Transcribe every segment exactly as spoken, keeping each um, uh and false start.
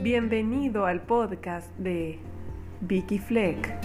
Bienvenido al podcast de Vicky Fleck.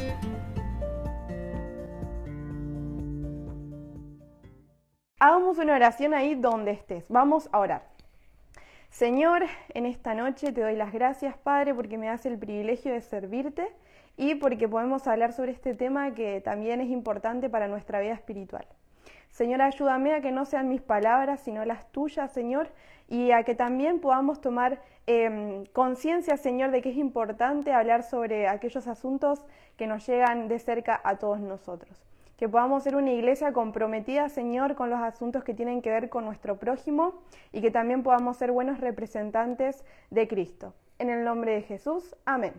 Hagamos una oración ahí donde estés. Vamos a orar. Señor, en esta noche te doy las gracias, Padre, porque me das el privilegio de servirte y porque podemos hablar sobre este tema que también es importante para nuestra vida espiritual. Señor, ayúdame a que no sean mis palabras, sino las tuyas, Señor, y a que también podamos tomar eh, conciencia, Señor, de que es importante hablar sobre aquellos asuntos que nos llegan de cerca a todos nosotros. Que podamos ser una iglesia comprometida, Señor, con los asuntos que tienen que ver con nuestro prójimo y que también podamos ser buenos representantes de Cristo. En el nombre de Jesús, amén.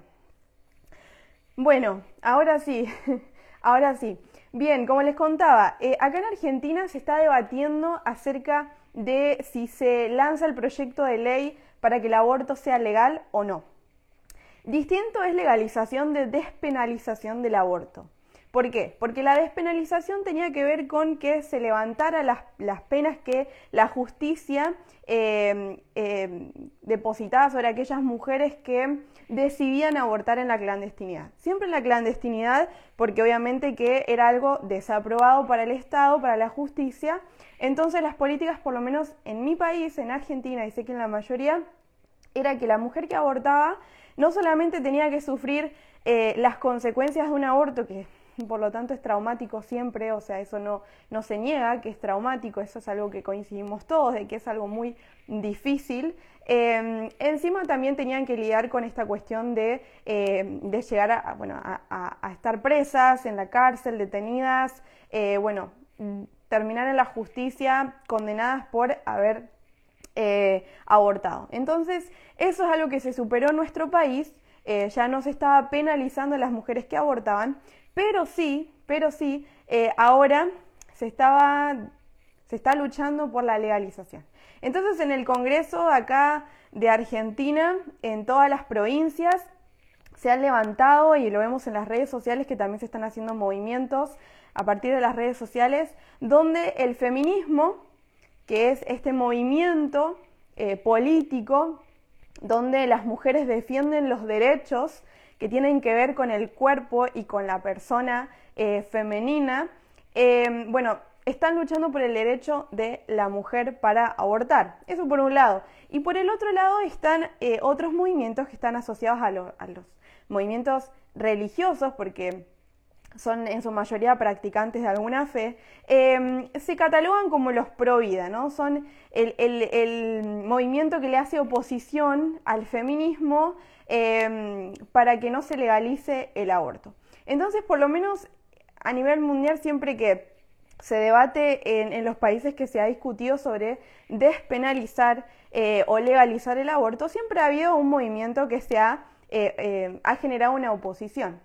Bueno, ahora sí, ahora sí. Bien, como les contaba, eh, acá en Argentina se está debatiendo acerca de si se lanza el proyecto de ley para que el aborto sea legal o no. Distinto es legalización de despenalización del aborto. ¿Por qué? Porque la despenalización tenía que ver con que se levantara las, las penas que la justicia eh, eh, depositaba sobre aquellas mujeres que decidían abortar en la clandestinidad. Siempre en la clandestinidad, porque obviamente que era algo desaprobado para el Estado, para la justicia. Entonces las políticas, por lo menos en mi país, en Argentina, y sé que en la mayoría, era que la mujer que abortaba no solamente tenía que sufrir eh, las consecuencias de un aborto, que por lo tanto es traumático siempre, o sea, eso no, no se niega que es traumático, eso es algo que coincidimos todos, de que es algo muy difícil. Eh, encima también tenían que lidiar con esta cuestión de, eh, de llegar a, bueno, a, a, a estar presas en la cárcel, detenidas, eh, bueno, terminar en la justicia condenadas por haber eh, abortado. Entonces, eso es algo que se superó en nuestro país, eh, ya no se estaba penalizando a las mujeres que abortaban, pero sí, pero sí, eh, ahora se, estaba, se está luchando por la legalización. Entonces, en el Congreso de acá de Argentina, en todas las provincias, se han levantado, y lo vemos en las redes sociales, que también se están haciendo movimientos a partir de las redes sociales, donde el feminismo, que es este movimiento eh, político, donde las mujeres defienden los derechos que tienen que ver con el cuerpo y con la persona eh, femenina, eh, bueno, están luchando por el derecho de la mujer para abortar. Eso por un lado. Y por el otro lado están eh, otros movimientos que están asociados a, lo, a los movimientos religiosos, porque son en su mayoría practicantes de alguna fe, eh, se catalogan como los pro vida, ¿no? Son el, el, el movimiento que le hace oposición al feminismo eh, para que no se legalice el aborto. Entonces, por lo menos a nivel mundial, siempre que se debate en, en los países que se ha discutido sobre despenalizar eh, o legalizar el aborto, siempre ha habido un movimiento que se ha, eh, eh, ha generado una oposición.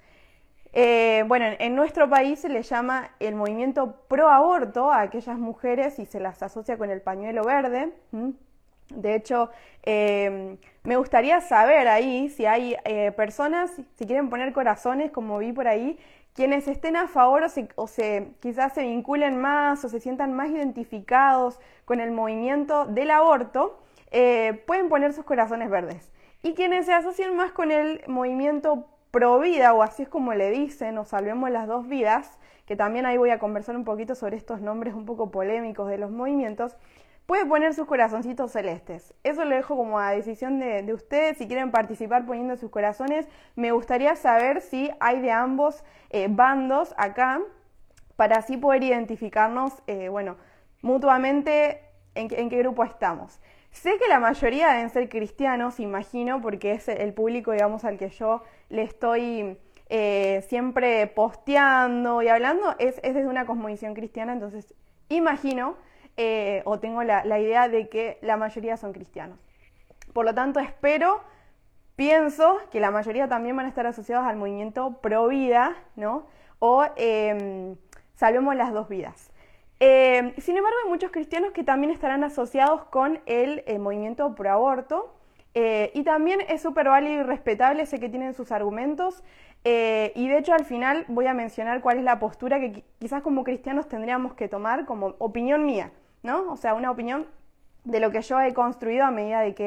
Eh, bueno, en nuestro país se le llama el movimiento pro aborto a aquellas mujeres y se las asocia con el pañuelo verde. ¿Mm? De hecho, eh, me gustaría saber ahí si hay eh, personas, si quieren poner corazones, como vi por ahí, quienes estén a favor o, se, o se, quizás se vinculen más o se sientan más identificados con el movimiento del aborto, eh, pueden poner sus corazones verdes. Y quienes se asocien más con el movimiento pro vida, o así es como le dicen, o salvemos las dos vidas, que también ahí voy a conversar un poquito sobre estos nombres un poco polémicos de los movimientos, puede poner sus corazoncitos celestes. Eso lo dejo como a decisión de, de ustedes. Si quieren participar poniendo sus corazones, me gustaría saber si hay de ambos eh, bandos acá, para así poder identificarnos, eh, bueno, mutuamente en, en qué grupo estamos. Sé que la mayoría deben ser cristianos, imagino, porque es el público, digamos, al que yo le estoy eh, siempre posteando y hablando, es, es desde una cosmovisión cristiana, entonces imagino eh, o tengo la, la idea de que la mayoría son cristianos. Por lo tanto, espero, pienso que la mayoría también van a estar asociados al movimiento pro vida, ¿no? O eh, salvemos las dos vidas. Eh, sin embargo, hay muchos cristianos que también estarán asociados con el eh, movimiento pro aborto, eh, y también es súper válido y respetable, sé que tienen sus argumentos, eh, y de hecho al final voy a mencionar cuál es la postura que quizás como cristianos tendríamos que tomar como opinión mía, ¿no? O sea, una opinión de lo que yo he construido a medida de que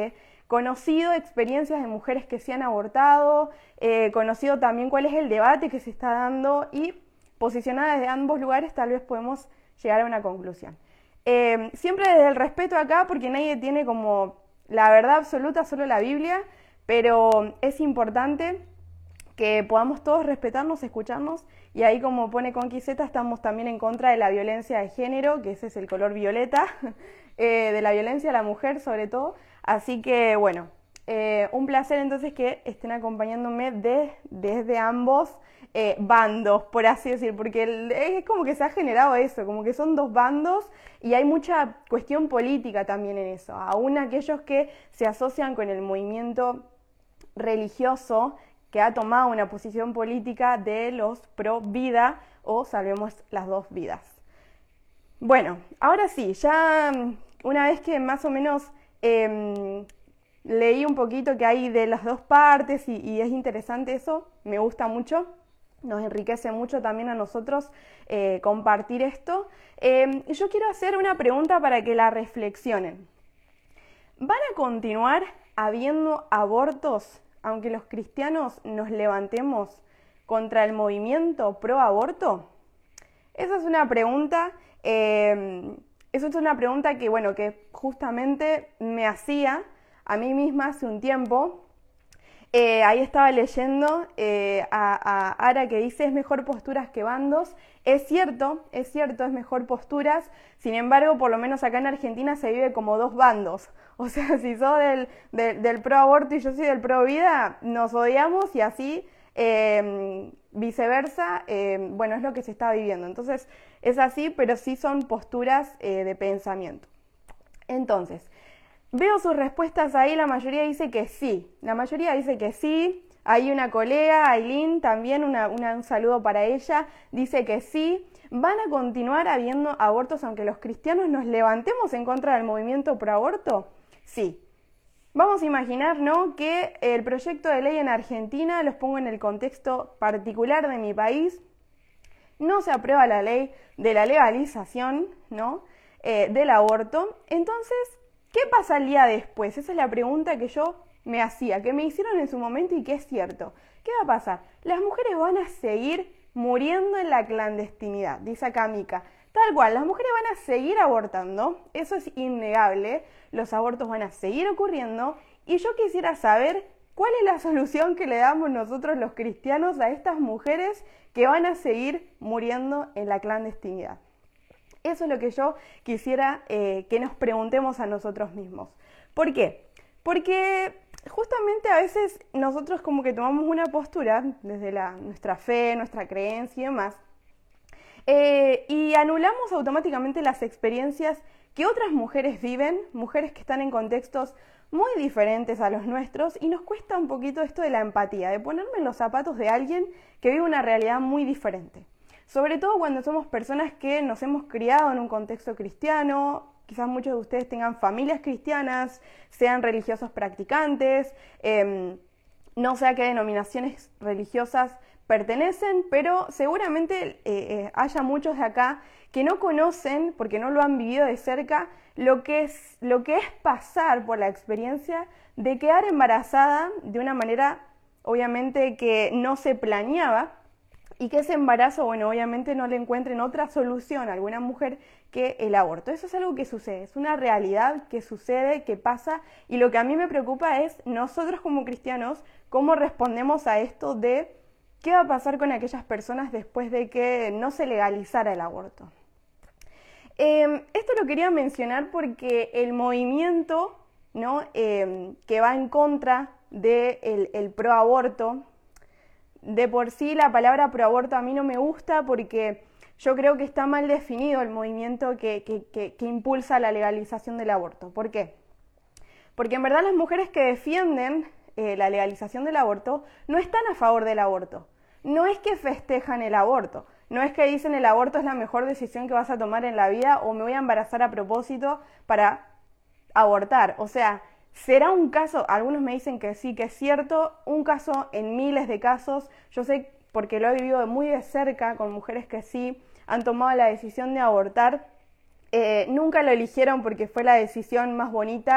conocido experiencias de mujeres que se han abortado, eh, conocido también cuál es el debate que se está dando y posicionada desde ambos lugares tal vez podemos llegar a una conclusión. Eh, siempre desde el respeto acá, porque nadie tiene como la verdad absoluta, solo la Biblia, pero es importante que podamos todos respetarnos, escucharnos, y ahí como pone Conquiseta, estamos también en contra de la violencia de género, que ese es el color violeta, eh, de la violencia a la mujer sobre todo, así que bueno, eh, un placer entonces que estén acompañándome de, desde ambos eh, bandos, por así decir, porque el, es como que se ha generado eso, como que son dos bandos y hay mucha cuestión política también en eso, aún aquellos que se asocian con el movimiento religioso, que ha tomado una posición política de los pro vida o salvemos las dos vidas. Bueno, ahora sí, ya una vez que más o menos eh, leí un poquito que hay de las dos partes y, y es interesante eso, me gusta mucho, nos enriquece mucho también a nosotros eh, compartir esto. Eh, yo quiero hacer una pregunta para que la reflexionen. ¿Van a continuar habiendo abortos aunque los cristianos nos levantemos contra el movimiento pro aborto? Esa es una pregunta, eh, esa es una pregunta que, bueno, que justamente me hacía a mí misma hace un tiempo. Eh, ahí estaba leyendo eh, a, a Ara que dice, es mejor posturas que bandos. Es cierto, es cierto, es mejor posturas. Sin embargo, por lo menos acá en Argentina se vive como dos bandos. O sea, si sos del, del, del pro aborto y yo soy del pro vida, nos odiamos y así eh, viceversa. Eh, bueno, es lo que se está viviendo. Entonces, es así, pero sí son posturas eh, de pensamiento. Entonces, veo sus respuestas ahí, la mayoría dice que sí, la mayoría dice que sí. Hay una colega, Aileen, también una, una, un saludo para ella, dice que sí. ¿Van a continuar habiendo abortos aunque los cristianos nos levantemos en contra del movimiento pro aborto? Sí. Vamos a imaginar, ¿no?, que el proyecto de ley en Argentina, los pongo en el contexto particular de mi país, no se aprueba la ley de la legalización, ¿no?, eh, del aborto. Entonces, ¿qué pasa el día después? Esa es la pregunta que yo me hacía, que me hicieron en su momento y que es cierto. ¿Qué va a pasar? Las mujeres van a seguir muriendo en la clandestinidad, dice acá Mica. Tal cual, las mujeres van a seguir abortando, eso es innegable, los abortos van a seguir ocurriendo y yo quisiera saber cuál es la solución que le damos nosotros los cristianos a estas mujeres que van a seguir muriendo en la clandestinidad. Eso es lo que yo quisiera eh, que nos preguntemos a nosotros mismos. ¿Por qué? Porque justamente a veces nosotros como que tomamos una postura desde la, nuestra fe, nuestra creencia y demás, eh, y anulamos automáticamente las experiencias que otras mujeres viven, mujeres que están en contextos muy diferentes a los nuestros, y nos cuesta un poquito esto de la empatía, de ponerme en los zapatos de alguien que vive una realidad muy diferente. Sobre todo cuando somos personas que nos hemos criado en un contexto cristiano, quizás muchos de ustedes tengan familias cristianas, sean religiosos practicantes, eh, no sé a qué denominaciones religiosas pertenecen, pero seguramente eh, eh, haya muchos de acá que no conocen, porque no lo han vivido de cerca, lo que es, lo que es pasar por la experiencia de quedar embarazada de una manera, obviamente, que no se planeaba, y que ese embarazo, bueno, obviamente no le encuentren otra solución a alguna mujer que el aborto. Eso es algo que sucede, es una realidad que sucede, que pasa, y lo que a mí me preocupa es nosotros como cristianos, cómo respondemos a esto de qué va a pasar con aquellas personas después de que no se legalizara el aborto. Eh, esto lo quería mencionar porque el movimiento, ¿no?, eh, que va en contra del el proaborto, de por sí la palabra proaborto a mí no me gusta porque yo creo que está mal definido el movimiento que, que, que, que impulsa la legalización del aborto. ¿Por qué? Porque en verdad las mujeres que defienden eh, la legalización del aborto no están a favor del aborto. No es que festejan el aborto, no es que dicen el aborto es la mejor decisión que vas a tomar en la vida o me voy a embarazar a propósito para abortar. O sea, será un caso, algunos me dicen que sí, que es cierto, un caso en miles de casos. Yo sé porque lo he vivido muy de cerca con mujeres que sí han tomado la decisión de abortar. Eh, nunca lo eligieron porque fue la decisión más bonita,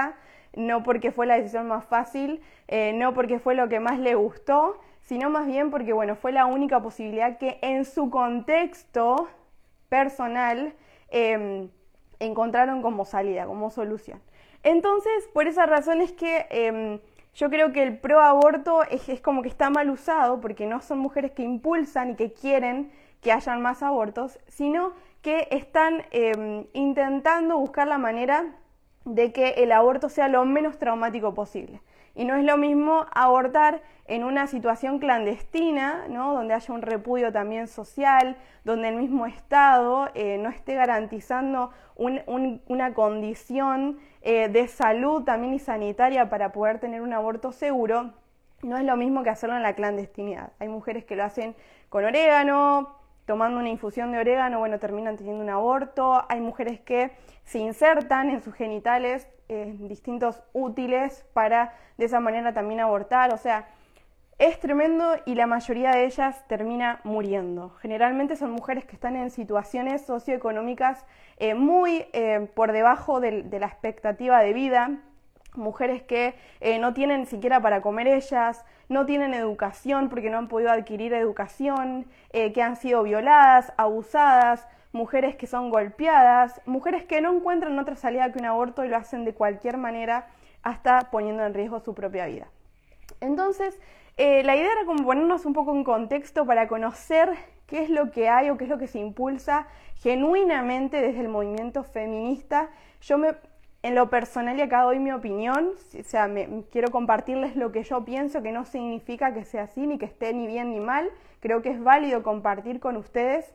no porque fue la decisión más fácil, eh, no porque fue lo que más le gustó, sino más bien porque, bueno, fue la única posibilidad que en su contexto personal eh, encontraron como salida, como solución. Entonces, por esa razón es que eh, yo creo que el pro aborto es, es como que está mal usado, porque no son mujeres que impulsan y que quieren que hayan más abortos, sino que están eh, intentando buscar la manera de que el aborto sea lo menos traumático posible. Y no es lo mismo abortar en una situación clandestina, ¿no? Donde haya un repudio también social, donde el mismo Estado eh, no esté garantizando un, un, una condición eh, de salud también y sanitaria para poder tener un aborto seguro. No es lo mismo que hacerlo en la clandestinidad. Hay mujeres que lo hacen con orégano, tomando una infusión de orégano, bueno, terminan teniendo un aborto. Hay mujeres que se insertan en sus genitales eh, distintos útiles para de esa manera también abortar. O sea, es tremendo y la mayoría de ellas termina muriendo. Generalmente son mujeres que están en situaciones socioeconómicas eh, muy eh, por debajo de, de la expectativa de vida. Mujeres que eh, no tienen siquiera para comer ellas, no tienen educación porque no han podido adquirir educación, eh, que han sido violadas, abusadas, mujeres que son golpeadas, mujeres que no encuentran otra salida que un aborto y lo hacen de cualquier manera, hasta poniendo en riesgo su propia vida. Entonces, eh, la idea era como ponernos un poco en contexto para conocer qué es lo que hay o qué es lo que se impulsa genuinamente desde el movimiento feminista. Yo me... En lo personal, y acá doy mi opinión, o sea, me, quiero compartirles lo que yo pienso, que no significa que sea así, ni que esté ni bien ni mal. Creo que es válido compartir con ustedes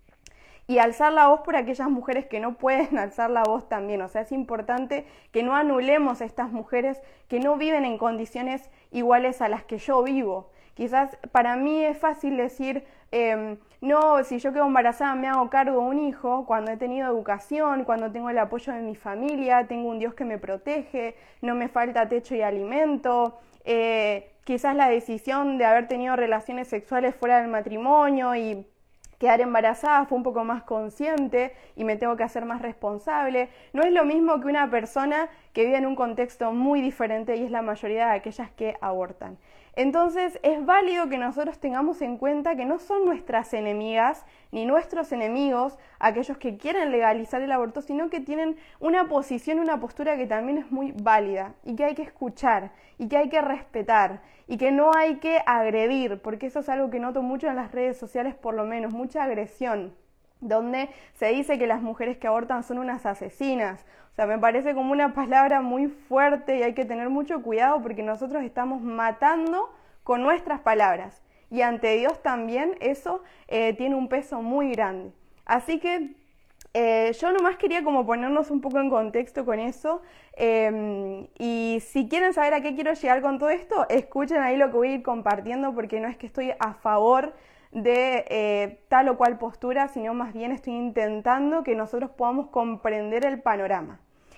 y alzar la voz por aquellas mujeres que no pueden alzar la voz también. O sea, es importante que no anulemos a estas mujeres que no viven en condiciones iguales a las que yo vivo. Quizás para mí es fácil decir, eh, no, si yo quedo embarazada me hago cargo de un hijo, cuando he tenido educación, cuando tengo el apoyo de mi familia, tengo un Dios que me protege, no me falta techo y alimento, eh, quizás la decisión de haber tenido relaciones sexuales fuera del matrimonio y quedar embarazada fue un poco más consciente y me tengo que hacer más responsable. No es lo mismo que una persona que vive en un contexto muy diferente y es la mayoría de aquellas que abortan. Entonces es válido que nosotros tengamos en cuenta que no son nuestras enemigas ni nuestros enemigos aquellos que quieren legalizar el aborto, sino que tienen una posición, una postura que también es muy válida y que hay que escuchar y que hay que respetar y que no hay que agredir, porque eso es algo que noto mucho en las redes sociales, por lo menos, mucha agresión, donde se dice que las mujeres que abortan son unas asesinas. O sea, me parece como una palabra muy fuerte y hay que tener mucho cuidado porque nosotros estamos matando con nuestras palabras. Y ante Dios también eso eh, tiene un peso muy grande. Así que eh, yo nomás quería como ponernos un poco en contexto con eso. Eh, y si quieren saber a qué quiero llegar con todo esto, escuchen ahí lo que voy a ir compartiendo porque no es que estoy a favor de eh, tal o cual postura, sino más bien estoy intentando que nosotros podamos comprender el panorama.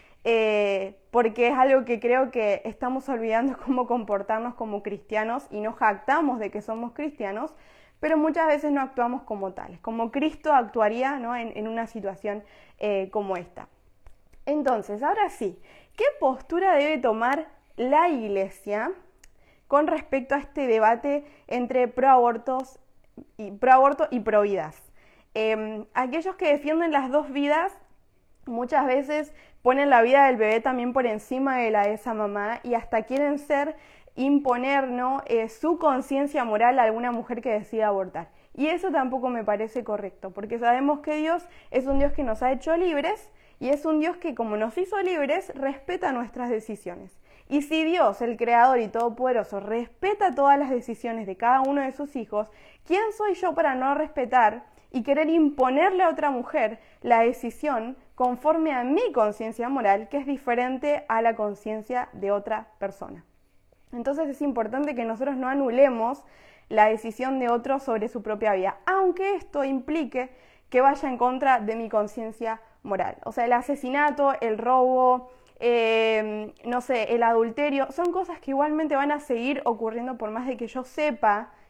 Eh, porque es algo que creo que estamos olvidando cómo comportarnos como cristianos y nos jactamos de que somos cristianos, pero muchas veces no actuamos como tales, como Cristo actuaría, ¿no? en, en una situación eh, como esta. Entonces, ahora sí, ¿qué postura debe tomar la Iglesia con respecto a este debate entre proabortos y proaborto y providas? Eh, aquellos que defienden las dos vidas muchas veces ponen la vida del bebé también por encima de la de esa mamá y hasta quieren ser, imponer, ¿no? eh, su conciencia moral a alguna mujer que decida abortar. Y eso tampoco me parece correcto, porque sabemos que Dios es un Dios que nos ha hecho libres y es un Dios que, como nos hizo libres, respeta nuestras decisiones. Y si Dios, el Creador y Todopoderoso, respeta todas las decisiones de cada uno de sus hijos, ¿quién soy yo para no respetar y querer imponerle a otra mujer la decisión conforme a mi conciencia moral, que es diferente a la conciencia de otra persona? Entonces es importante que nosotros no anulemos la decisión de otro sobre su propia vida, aunque esto implique que vaya en contra de mi conciencia moral. O sea, el asesinato, el robo, eh, no sé, el adulterio, son cosas que igualmente van a seguir ocurriendo por más de que yo sepa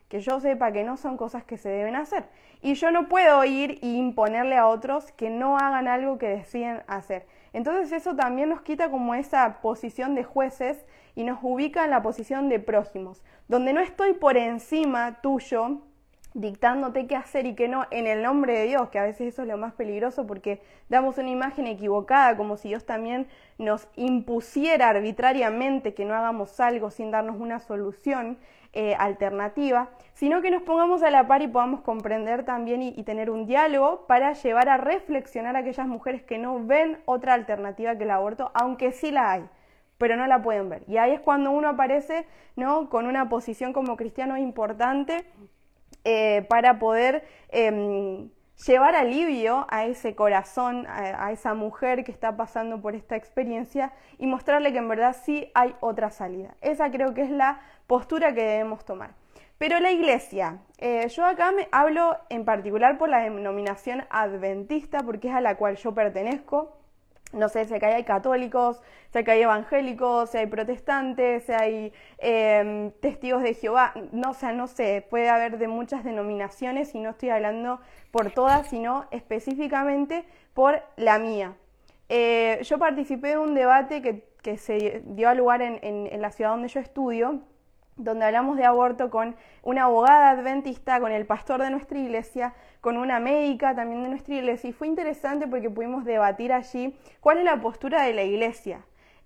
que yo sepa que no son cosas que se deben hacer. Y yo no puedo ir e imponerle a otros que no hagan algo que deciden hacer. Entonces eso también nos quita como esa posición de jueces y nos ubica en la posición de prójimos, donde no estoy por encima tuyo, dictándote qué hacer y qué no en el nombre de Dios, que a veces eso es lo más peligroso porque damos una imagen equivocada, como si Dios también nos impusiera arbitrariamente que no hagamos algo sin darnos una solución eh, alternativa, sino que nos pongamos a la par y podamos comprender también y, y tener un diálogo para llevar a reflexionar a aquellas mujeres que no ven otra alternativa que el aborto, aunque sí la hay, pero no la pueden ver. Y ahí es cuando uno aparece, ¿no?, con una posición como cristiano importante, Eh, para poder eh, llevar alivio a ese corazón, a, a esa mujer que está pasando por esta experiencia y mostrarle que en verdad sí hay otra salida. Esa creo que es la postura que debemos tomar. Pero la iglesia, eh, yo acá me hablo en particular por la denominación adventista porque es a la cual yo pertenezco. No sé, sé que hay católicos, sé que hay evangélicos, sé hay protestantes, sé hay eh, testigos de Jehová, no, o sea, no sé, puede haber de muchas denominaciones y no estoy hablando por todas, sino específicamente por la mía. Eh, yo participé de un debate que, que se dio lugar en, en, en la ciudad donde yo estudio, donde hablamos de aborto con una abogada adventista, con el pastor de nuestra iglesia, con una médica también de nuestra iglesia, y fue interesante porque pudimos debatir allí cuál es la postura de la iglesia.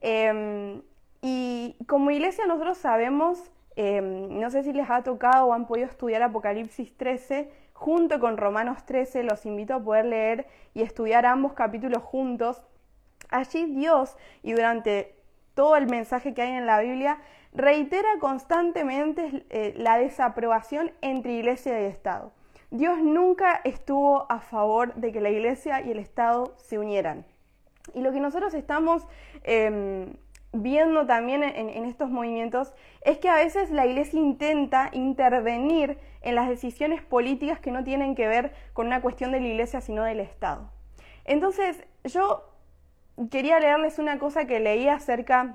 Eh, y como iglesia nosotros sabemos, eh, no sé si les ha tocado o han podido estudiar Apocalipsis trece junto con Romanos trece, los invito a poder leer y estudiar ambos capítulos juntos. Allí Dios, y durante todo el mensaje que hay en la Biblia, reitera constantemente eh, la desaprobación entre iglesia y Estado. Dios nunca estuvo a favor de que la iglesia y el Estado se unieran. Y lo que nosotros estamos eh, viendo también en, en estos movimientos es que a veces la iglesia intenta intervenir en las decisiones políticas que no tienen que ver con una cuestión de la iglesia, sino del Estado. Entonces, yo quería leerles una cosa que leí acerca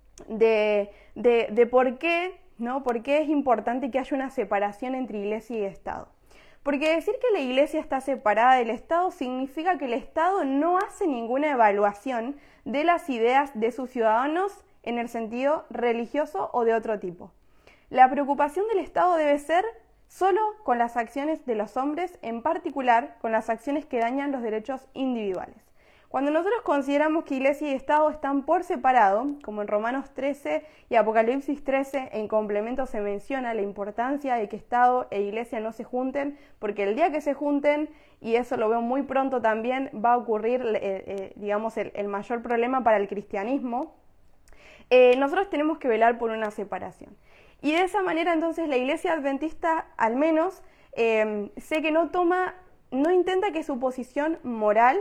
De, de, de por qué, ¿no? por qué es importante que haya una separación entre iglesia y Estado. Porque decir que la iglesia está separada del Estado significa que el Estado no hace ninguna evaluación de las ideas de sus ciudadanos en el sentido religioso o de otro tipo. La preocupación del Estado debe ser solo con las acciones de los hombres, en particular con las acciones que dañan los derechos individuales. Cuando nosotros consideramos que iglesia y Estado están por separado, como en Romanos trece y Apocalipsis trece, en complemento se menciona la importancia de que Estado e iglesia no se junten, porque el día que se junten, y eso lo veo muy pronto también, va a ocurrir, eh, eh, digamos, el, el mayor problema para el cristianismo, eh, nosotros tenemos que velar por una separación. Y de esa manera, entonces, la iglesia adventista, al menos, eh, sé que no toma, no intenta que su posición moral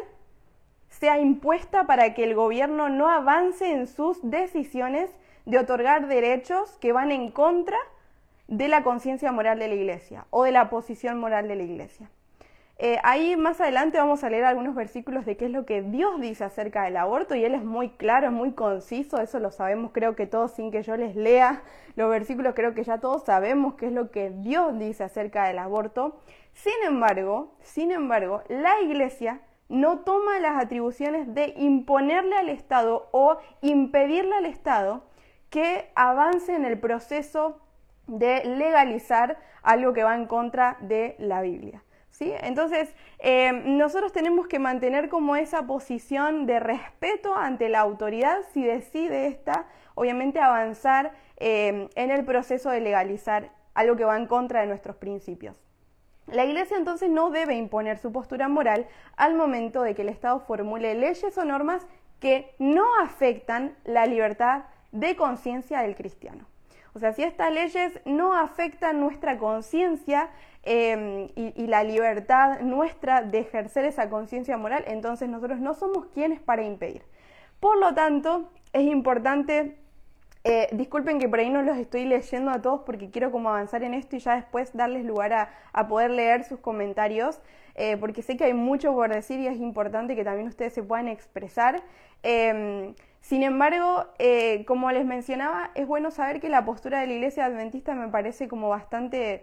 sea impuesta para que el gobierno no avance en sus decisiones de otorgar derechos que van en contra de la conciencia moral de la iglesia o de la posición moral de la iglesia. Eh, ahí más adelante vamos a leer algunos versículos de qué es lo que Dios dice acerca del aborto y Él es muy claro, es muy conciso, eso lo sabemos creo que todos sin que yo les lea los versículos, creo que ya todos sabemos qué es lo que Dios dice acerca del aborto. Sin embargo, sin embargo, la iglesia no toma las atribuciones de imponerle al Estado o impedirle al Estado que avance en el proceso de legalizar algo que va en contra de la Biblia, ¿sí? Entonces, eh, nosotros tenemos que mantener como esa posición de respeto ante la autoridad si decide esta, obviamente, avanzar eh, en el proceso de legalizar algo que va en contra de nuestros principios. La iglesia entonces no debe imponer su postura moral al momento de que el Estado formule leyes o normas que no afectan la libertad de conciencia del cristiano. O sea, si estas leyes no afectan nuestra conciencia eh, y, y la libertad nuestra de ejercer esa conciencia moral, entonces nosotros no somos quienes para impedir. Por lo tanto, es importante... Eh, disculpen que por ahí no los estoy leyendo a todos porque quiero como avanzar en esto y ya después darles lugar a, a poder leer sus comentarios, eh, porque sé que hay mucho por decir y es importante que también ustedes se puedan expresar. Eh, sin embargo, eh, como les mencionaba, es bueno saber que la postura de la iglesia adventista me parece como bastante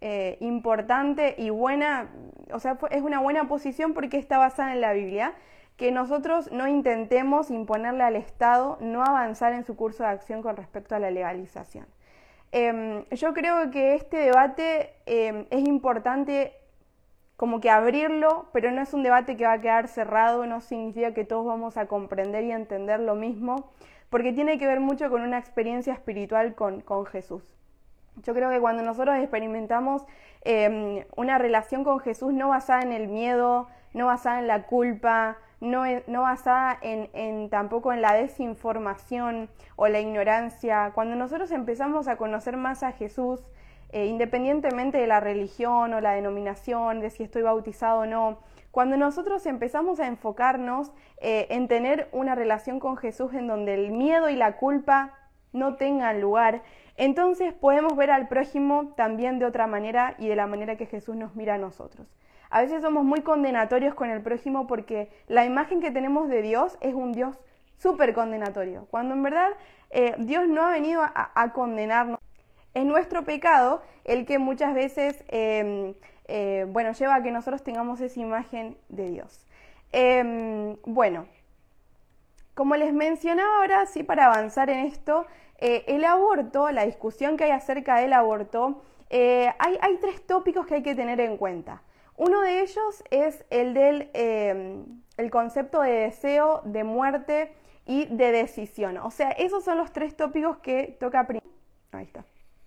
eh, importante y buena, o sea, es una buena posición porque está basada en la Biblia, que nosotros no intentemos imponerle al Estado no avanzar en su curso de acción con respecto a la legalización. Eh, yo creo que este debate eh, es importante como que abrirlo, pero no es un debate que va a quedar cerrado, no significa que todos vamos a comprender y entender lo mismo, porque tiene que ver mucho con una experiencia espiritual con, con Jesús. Yo creo que cuando nosotros experimentamos eh, una relación con Jesús no basada en el miedo, no basada en la culpa, no, no basada en, en tampoco en la desinformación o la ignorancia, cuando nosotros empezamos a conocer más a Jesús, Eh, independientemente de la religión o la denominación, de si estoy bautizado o no, cuando nosotros empezamos a enfocarnos eh, en tener una relación con Jesús en donde el miedo y la culpa no tengan lugar, entonces podemos ver al prójimo también de otra manera y de la manera que Jesús nos mira a nosotros. A veces somos muy condenatorios con el prójimo porque la imagen que tenemos de Dios es un Dios súper condenatorio, cuando en verdad eh, Dios no ha venido a, a condenarnos. Es nuestro pecado el que muchas veces eh, eh, bueno, lleva a que nosotros tengamos esa imagen de Dios. Eh, bueno, como les mencionaba ahora, sí, para avanzar en esto, eh, el aborto, la discusión que hay acerca del aborto, eh, hay, hay tres tópicos que hay que tener en cuenta. Uno de ellos es el del eh, el concepto de deseo, de muerte y de decisión. O sea, esos son los tres tópicos que toca primero. Ahí está.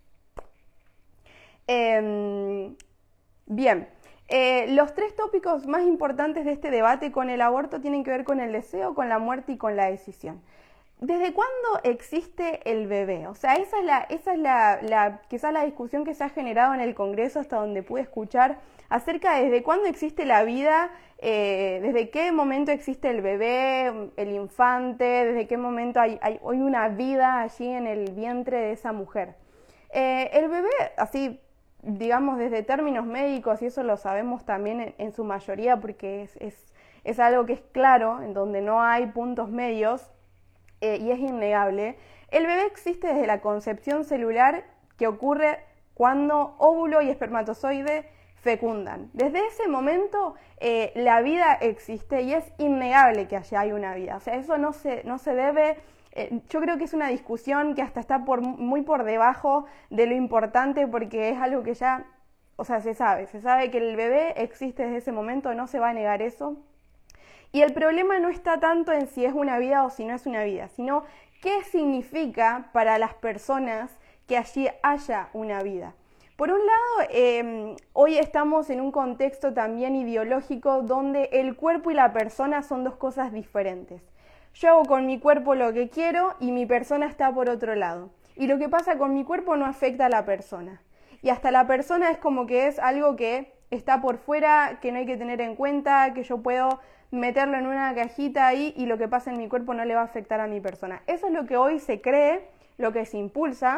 Eh, bien, eh, los tres tópicos más importantes de este debate con el aborto tienen que ver con el deseo, con la muerte y con la decisión. ¿Desde cuándo existe el bebé? O sea, esa es, la, esa es la, la, quizás la discusión que se ha generado en el Congreso hasta donde pude escuchar acerca de desde cuándo existe la vida, eh, desde qué momento existe el bebé, el infante, desde qué momento hay, hay, hay una vida allí en el vientre de esa mujer. Eh, el bebé, así digamos desde términos médicos, y eso lo sabemos también en, en su mayoría porque es, es, es algo que es claro, en donde no hay puntos medios, eh, y es innegable, el bebé existe desde la concepción celular que ocurre cuando óvulo y espermatozoide fecundan. Desde ese momento eh, la vida existe y es innegable que allá hay una vida. O sea, eso no se, no se debe... Eh, yo creo que es una discusión que hasta está por, muy por debajo de lo importante porque es algo que ya, o sea, se sabe. Se sabe que el bebé existe desde ese momento, no se va a negar eso. Y el problema no está tanto en si es una vida o si no es una vida, sino qué significa para las personas que allí haya una vida. Por un lado, eh, hoy estamos en un contexto también ideológico donde el cuerpo y la persona son dos cosas diferentes. Yo hago con mi cuerpo lo que quiero y mi persona está por otro lado. Y lo que pasa con mi cuerpo no afecta a la persona. Y hasta la persona es como que es algo que está por fuera, que no hay que tener en cuenta, que yo puedo meterlo en una cajita ahí y lo que pasa en mi cuerpo no le va a afectar a mi persona. Eso es lo que hoy se cree, lo que se impulsa.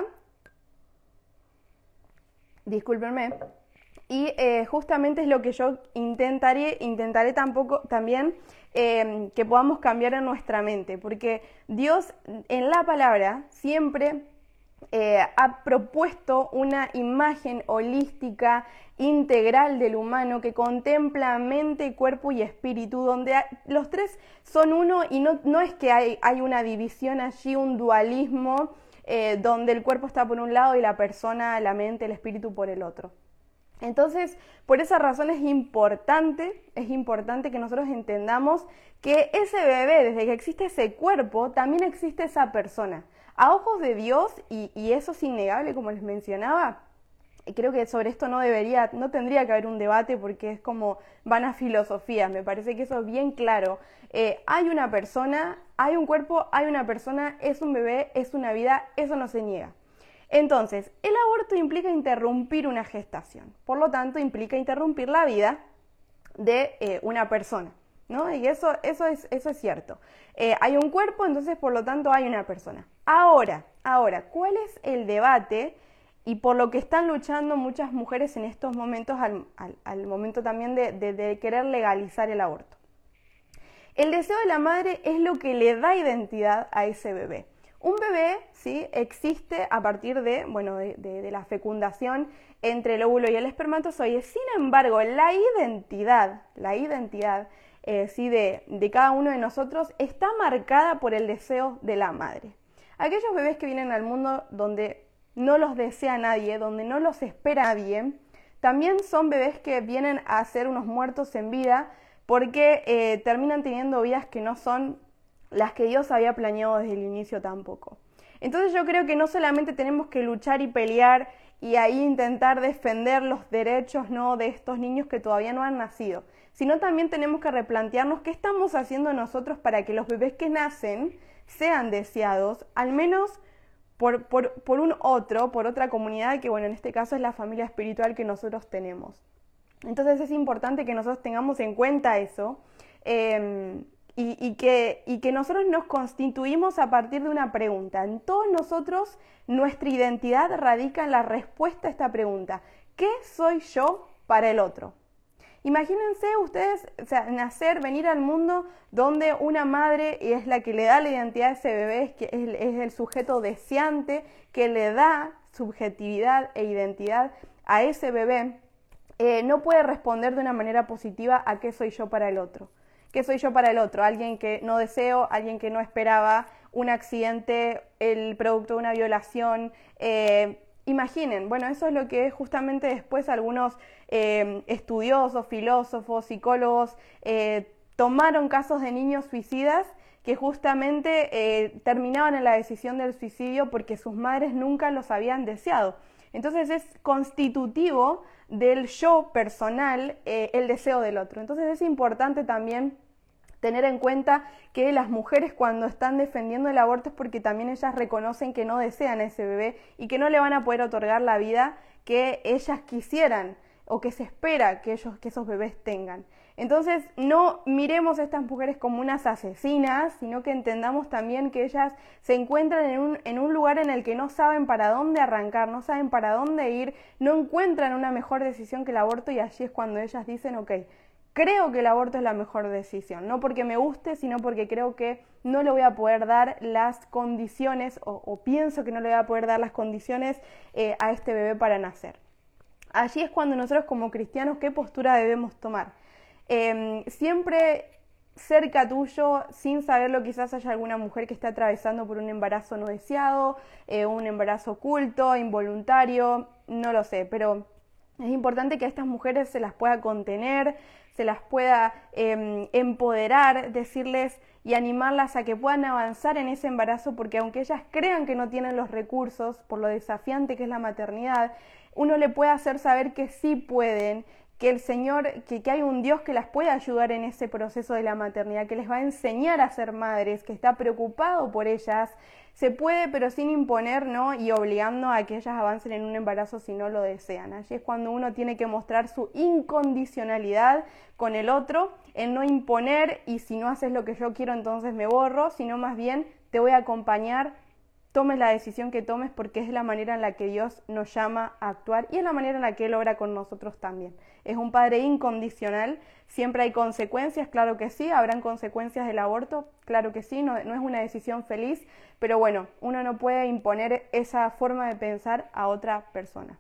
Discúlpenme. Y eh, justamente es lo que yo intentaré, intentaré tampoco, también eh, que podamos cambiar en nuestra mente, porque Dios en la palabra siempre eh, ha propuesto una imagen holística, integral del humano que contempla mente, cuerpo y espíritu, donde los tres son uno y no, no es que hay, hay una división allí, un dualismo, eh, donde el cuerpo está por un lado y la persona, la mente, el espíritu por el otro. Entonces, por esa razón es importante, es importante que nosotros entendamos que ese bebé, desde que existe ese cuerpo, también existe esa persona. A ojos de Dios, y, y eso es innegable, como les mencionaba, creo que sobre esto no debería, no tendría que haber un debate porque es como vanas filosofías, me parece que eso es bien claro. Eh, hay una persona, hay un cuerpo, hay una persona, es un bebé, es una vida, eso no se niega. Entonces, el aborto implica interrumpir una gestación, por lo tanto implica interrumpir la vida de eh, una persona, ¿no? Y eso, eso, es, eso es cierto. Eh, hay un cuerpo, entonces por lo tanto hay una persona. Ahora, ahora, ¿cuál es el debate y por lo que están luchando muchas mujeres en estos momentos, al, al, al momento también de, de, de querer legalizar el aborto? El deseo de la madre es lo que le da identidad a ese bebé. Un bebé ¿sí? Existe a partir de, bueno, de, de, de la fecundación entre el óvulo y el espermatozoide. Sin embargo, la identidad, la identidad eh, ¿sí? de, de cada uno de nosotros está marcada por el deseo de la madre. Aquellos bebés que vienen al mundo donde no los desea nadie, donde no los espera nadie, también son bebés que vienen a ser unos muertos en vida porque eh, terminan teniendo vidas que no son las que Dios había planeado desde el inicio tampoco. Entonces yo creo que no solamente tenemos que luchar y pelear y ahí intentar defender los derechos, ¿no?, de estos niños que todavía no han nacido, sino también tenemos que replantearnos qué estamos haciendo nosotros para que los bebés que nacen sean deseados, al menos Por, por, por un otro, por otra comunidad que, bueno, en este caso es la familia espiritual que nosotros tenemos. Entonces es importante que nosotros tengamos en cuenta eso eh, y, y, que, y que nosotros nos constituimos a partir de una pregunta. En todos nosotros nuestra identidad radica en la respuesta a esta pregunta. ¿Qué soy yo para el otro? Imagínense ustedes, o sea, nacer, venir al mundo donde una madre es la que le da la identidad a ese bebé, es, que es, es el sujeto deseante que le da subjetividad e identidad a ese bebé, eh, no puede responder de una manera positiva a qué soy yo para el otro. ¿Qué soy yo para el otro? Alguien que no deseo, alguien que no esperaba, un accidente, el producto de una violación. Eh, imaginen, bueno, eso es lo que justamente después algunos eh, estudiosos, filósofos, psicólogos eh, tomaron casos de niños suicidas que justamente eh, terminaban en la decisión del suicidio porque sus madres nunca los habían deseado. Entonces es constitutivo del yo personal eh, el deseo del otro. Entonces es importante también tener en cuenta que las mujeres cuando están defendiendo el aborto es porque también ellas reconocen que no desean a ese bebé y que no le van a poder otorgar la vida que ellas quisieran o que se espera que, ellos, que esos bebés tengan. Entonces no miremos a estas mujeres como unas asesinas, sino que entendamos también que ellas se encuentran en un, en un lugar en el que no saben para dónde arrancar, no saben para dónde ir, no encuentran una mejor decisión que el aborto y allí es cuando ellas dicen, ok, creo que el aborto es la mejor decisión, no porque me guste, sino porque creo que no le voy a poder dar las condiciones o, o pienso que no le voy a poder dar las condiciones eh, a este bebé para nacer. Allí es cuando nosotros como cristianos, ¿qué postura debemos tomar? Eh, siempre cerca tuyo, sin saberlo, quizás haya alguna mujer que esté atravesando por un embarazo no deseado, eh, un embarazo oculto, involuntario, no lo sé, pero es importante que a estas mujeres se las pueda contener, se las pueda eh, empoderar, decirles y animarlas a que puedan avanzar en ese embarazo, porque aunque ellas crean que no tienen los recursos por lo desafiante que es la maternidad, uno le puede hacer saber que sí pueden, que el Señor, que, que hay un Dios que las puede ayudar en ese proceso de la maternidad, que les va a enseñar a ser madres, que está preocupado por ellas. Se puede, pero sin imponer, ¿no? Y obligando a que ellas avancen en un embarazo si no lo desean. Allí es cuando uno tiene que mostrar su incondicionalidad con el otro, en no imponer y si no haces lo que yo quiero entonces me borro, sino más bien te voy a acompañar, tomes la decisión que tomes porque es la manera en la que Dios nos llama a actuar y es la manera en la que Él obra con nosotros también. Es un Padre incondicional, siempre hay consecuencias, claro que sí, habrán consecuencias del aborto, claro que sí, no, no es una decisión feliz, pero bueno, uno no puede imponer esa forma de pensar a otra persona.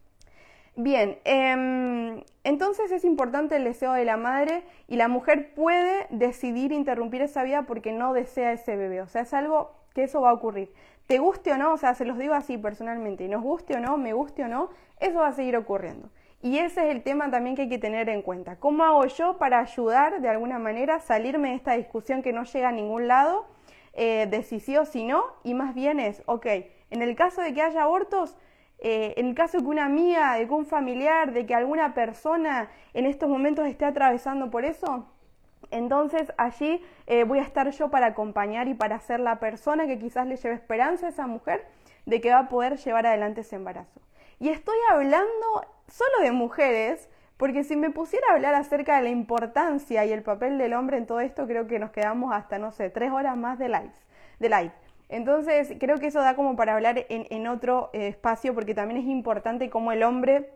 Bien, eh, entonces es importante el deseo de la madre y la mujer puede decidir interrumpir esa vida porque no desea ese bebé, o sea, es algo que eso va a ocurrir. Te guste o no, o sea, se los digo así personalmente, nos guste o no, me guste o no, eso va a seguir ocurriendo. Y ese es el tema también que hay que tener en cuenta. ¿Cómo hago yo para ayudar de alguna manera a salirme de esta discusión que no llega a ningún lado, eh, de si sí o si no? Y más bien es, ok, en el caso de que haya abortos, eh, en el caso de que una amiga, de que un familiar, de que alguna persona en estos momentos esté atravesando por eso, entonces allí eh, voy a estar yo para acompañar y para ser la persona que quizás le lleve esperanza a esa mujer de que va a poder llevar adelante ese embarazo. Y estoy hablando solo de mujeres, porque si me pusiera a hablar acerca de la importancia y el papel del hombre en todo esto, creo que nos quedamos hasta, no sé, tres horas más de live. De live. Entonces creo que eso da como para hablar en, en otro eh, espacio, porque también es importante cómo el hombre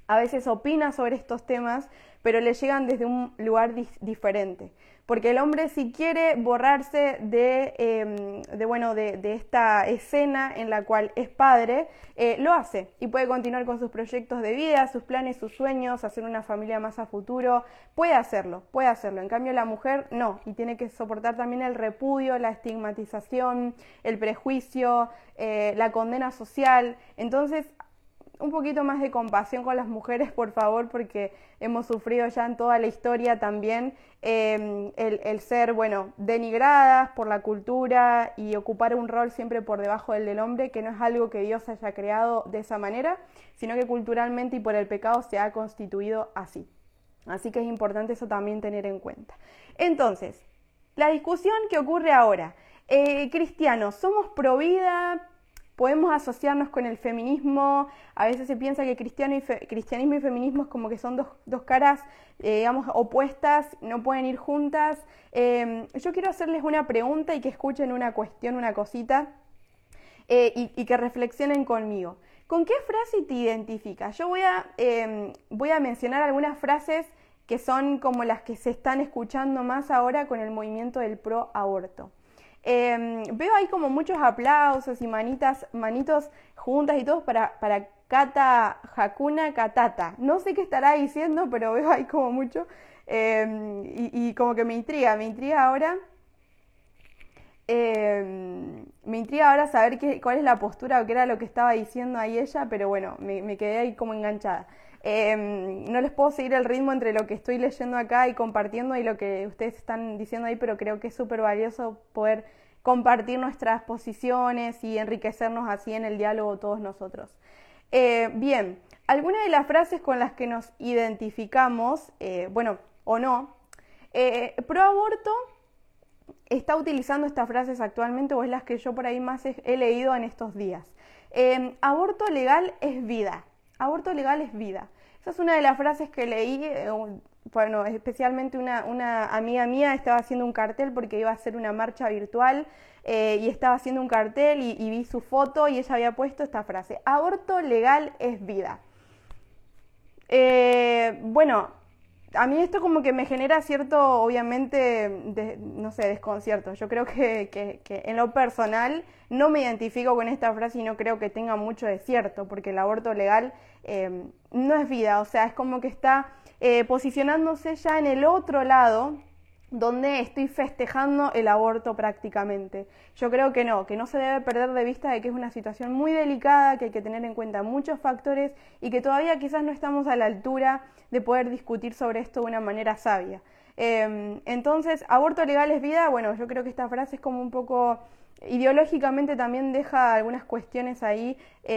a veces opina sobre estos temas, pero le llegan desde un lugar di- diferente. Porque el hombre, si quiere borrarse de, eh, de, bueno, de, de esta escena en la cual es padre, eh, lo hace y puede continuar con sus proyectos de vida, sus planes, sus sueños, hacer una familia más a futuro. Puede hacerlo, puede hacerlo. En cambio, la mujer no, y tiene que soportar también el repudio, la estigmatización, el prejuicio, eh, la condena social. Entonces, un poquito más de compasión con las mujeres, por favor, porque hemos sufrido ya en toda la historia también eh, el, el ser, bueno, denigradas por la cultura y ocupar un rol siempre por debajo del del hombre, que no es algo que Dios haya creado de esa manera, sino que culturalmente y por el pecado se ha constituido así. Así que es importante eso también tener en cuenta. Entonces, la discusión que ocurre ahora. Eh, cristianos, ¿somos pro vida? Podemos asociarnos con el feminismo. A veces se piensa que cristiano y fe, cristianismo y feminismo es como que son dos, dos caras, eh, digamos, opuestas, no pueden ir juntas. Eh, yo quiero hacerles una pregunta y que escuchen una cuestión, una cosita, eh, y, y que reflexionen conmigo. ¿Con qué frase te identificas? Yo voy a, eh, voy a mencionar algunas frases que son como las que se están escuchando más ahora con el movimiento del pro aborto. Eh, veo ahí como muchos aplausos y manitas, manitos juntas y todos para, para Cata Hakuna Katata. No sé qué estará diciendo, pero veo ahí como mucho eh, y, y como que me intriga, me intriga ahora. Eh, me intriga ahora saber qué, cuál es la postura o qué era lo que estaba diciendo ahí ella, pero bueno, me, me quedé ahí como enganchada. Eh, no les puedo seguir el ritmo entre lo que estoy leyendo acá y compartiendo y lo que ustedes están diciendo ahí, pero creo que es súper valioso poder compartir nuestras posiciones y enriquecernos así en el diálogo todos nosotros. Eh, bien, algunas de las frases con las que nos identificamos, eh, bueno, o no, eh, pro aborto está utilizando estas frases actualmente o es las que yo por ahí más he, he leído en estos días. Eh, aborto legal es vida. Aborto legal es vida. Esa es una de las frases que leí, eh, bueno, especialmente una, una amiga mía estaba haciendo un cartel porque iba a hacer una marcha virtual eh, y estaba haciendo un cartel y, y vi su foto y ella había puesto esta frase: aborto legal es vida. Eh, bueno, a mí esto como que me genera cierto, obviamente, de, no sé, desconcierto. Yo creo que, que, que en lo personal no me identifico con esta frase y no creo que tenga mucho de cierto, porque el aborto legal eh, no es vida, o sea, es como que está eh, posicionándose ya en el otro lado, donde estoy festejando el aborto prácticamente. Yo creo que no, que no se debe perder de vista de que es una situación muy delicada, que hay que tener en cuenta muchos factores y que todavía quizás no estamos a la altura de poder discutir sobre esto de una manera sabia. Eh, entonces, aborto legal es vida. Bueno, yo creo que esta frase es como un poco ideológicamente también deja algunas cuestiones ahí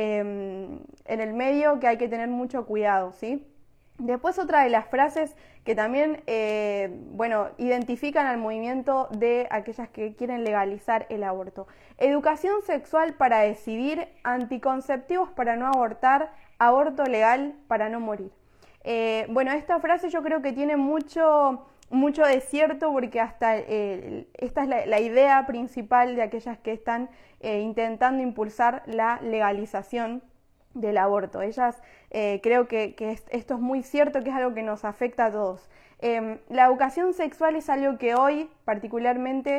eh, en el medio que hay que tener mucho cuidado, ¿sí? Después otra de las frases que también, eh, bueno, identifican al movimiento de aquellas que quieren legalizar el aborto. Educación sexual para decidir, anticonceptivos para no abortar, aborto legal para no morir. Eh, bueno, esta frase yo creo que tiene mucho, mucho de cierto porque hasta eh, esta es la, la idea principal de aquellas que están eh, intentando impulsar la legalización del aborto. Ellas eh, creo que, que esto es muy cierto, que es algo que nos afecta a todos. Eh, la educación sexual es algo que hoy particularmente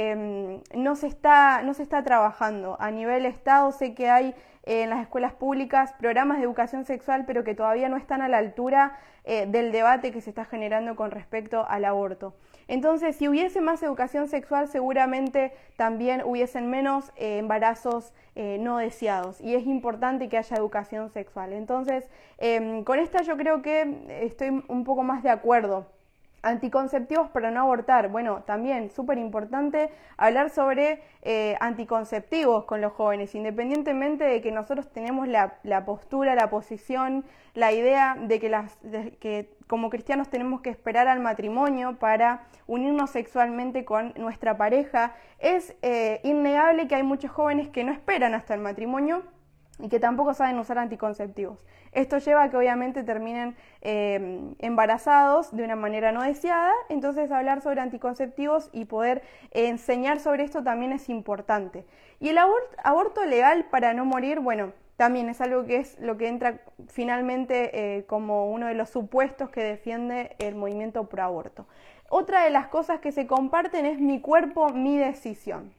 eh, no se está, no se está trabajando. A nivel Estado sé que hay eh, en las escuelas públicas programas de educación sexual, pero que todavía no están a la altura eh, del debate que se está generando con respecto al aborto. Entonces, si hubiese más educación sexual, seguramente también hubiesen menos eh, embarazos eh, no deseados. Y es importante que haya educación sexual. Entonces, eh, con esta yo creo que estoy un poco más de acuerdo. Anticonceptivos para no abortar. Bueno, también súper importante hablar sobre eh, anticonceptivos con los jóvenes, independientemente de que nosotros tenemos la, la postura, la posición, la idea de que, las, de que como cristianos tenemos que esperar al matrimonio para unirnos sexualmente con nuestra pareja. Es eh, innegable que hay muchos jóvenes que no esperan hasta el matrimonio y que tampoco saben usar anticonceptivos. Esto lleva a que obviamente terminen eh, embarazados de una manera no deseada, entonces hablar sobre anticonceptivos y poder eh, enseñar sobre esto también es importante. Y el abort- aborto legal para no morir, bueno, también es algo que es lo que entra finalmente eh, como uno de los supuestos que defiende el movimiento pro aborto. Otra de las cosas que se comparten es mi cuerpo, mi decisión.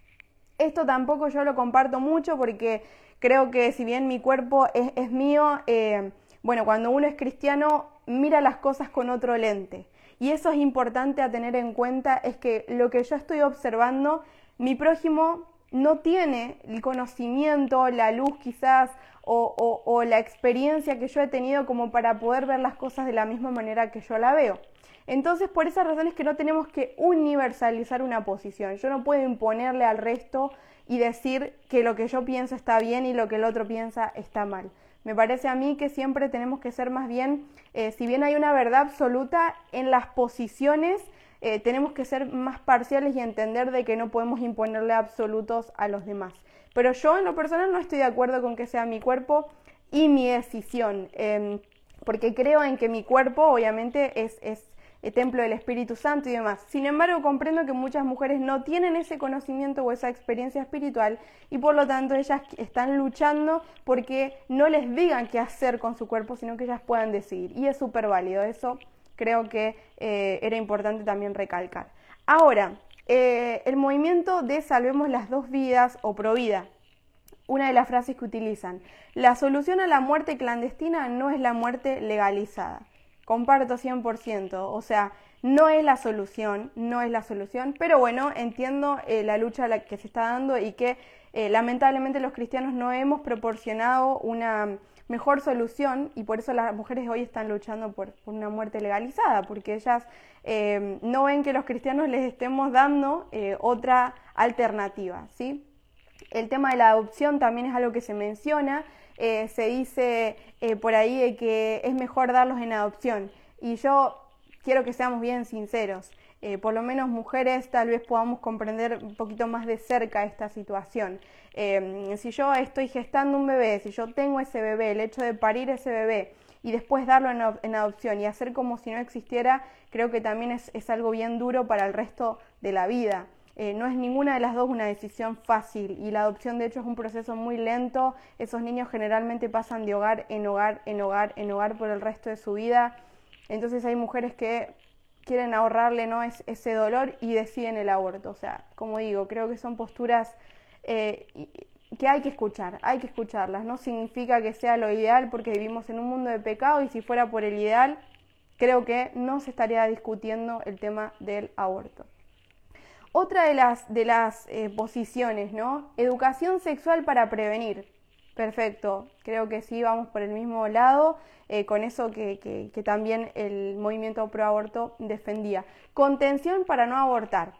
Esto tampoco yo lo comparto mucho porque creo que si bien mi cuerpo es, es mío, eh, bueno, cuando uno es cristiano mira las cosas con otro lente. Y eso es importante a tener en cuenta, es que lo que yo estoy observando, mi prójimo no tiene el conocimiento, la luz quizás, o, o, o la experiencia que yo he tenido como para poder ver las cosas de la misma manera que yo la veo. Entonces, por esas razones que no tenemos que universalizar una posición. Yo no puedo imponerle al resto y decir que lo que yo pienso está bien y lo que el otro piensa está mal. Me parece a mí que siempre tenemos que ser más bien, eh, si bien hay una verdad absoluta en las posiciones, eh, tenemos que ser más parciales y entender de que no podemos imponerle absolutos a los demás. Pero yo en lo personal no estoy de acuerdo con que sea mi cuerpo y mi decisión, eh, porque creo en que mi cuerpo obviamente es... es el templo del Espíritu Santo y demás. Sin embargo, comprendo que muchas mujeres no tienen ese conocimiento o esa experiencia espiritual y por lo tanto ellas están luchando porque no les digan qué hacer con su cuerpo, sino que ellas puedan decidir. Y es súper válido, eso creo que eh, era importante también recalcar. Ahora, eh, el movimiento de Salvemos las Dos Vidas o Provida. Una de las frases que utilizan: la solución a la muerte clandestina no es la muerte legalizada. Comparto cien por ciento, o sea, no es la solución, no es la solución, pero bueno, entiendo eh, la lucha la que se está dando y que eh, lamentablemente los cristianos no hemos proporcionado una mejor solución y por eso las mujeres hoy están luchando por, por una muerte legalizada, porque ellas eh, no ven que los cristianos les estemos dando eh, otra alternativa, ¿sí? El tema de la adopción también es algo que se menciona. Eh, se dice eh, por ahí de que es mejor darlos en adopción y yo quiero que seamos bien sinceros, eh, por lo menos mujeres tal vez podamos comprender un poquito más de cerca esta situación. Eh, si yo estoy gestando un bebé, si yo tengo ese bebé, el hecho de parir ese bebé y después darlo en, en adopción y hacer como si no existiera, creo que también es, es algo bien duro para el resto de la vida. Eh, no es ninguna de las dos una decisión fácil y la adopción de hecho es un proceso muy lento. Esos niños generalmente pasan de hogar en hogar, en hogar, en hogar por el resto de su vida. Entonces hay mujeres que quieren ahorrarle, ¿no?, es, ese dolor y deciden el aborto. O sea, como digo, creo que son posturas eh, que hay que escuchar, hay que escucharlas. No significa que sea lo ideal porque vivimos en un mundo de pecado y si fuera por el ideal, creo que no se estaría discutiendo el tema del aborto. Otra de las, de las eh, posiciones, ¿no? Educación sexual para prevenir. Perfecto, creo que sí, vamos por el mismo lado, eh, con eso que, que, que también el movimiento pro aborto defendía. Contención para no abortar.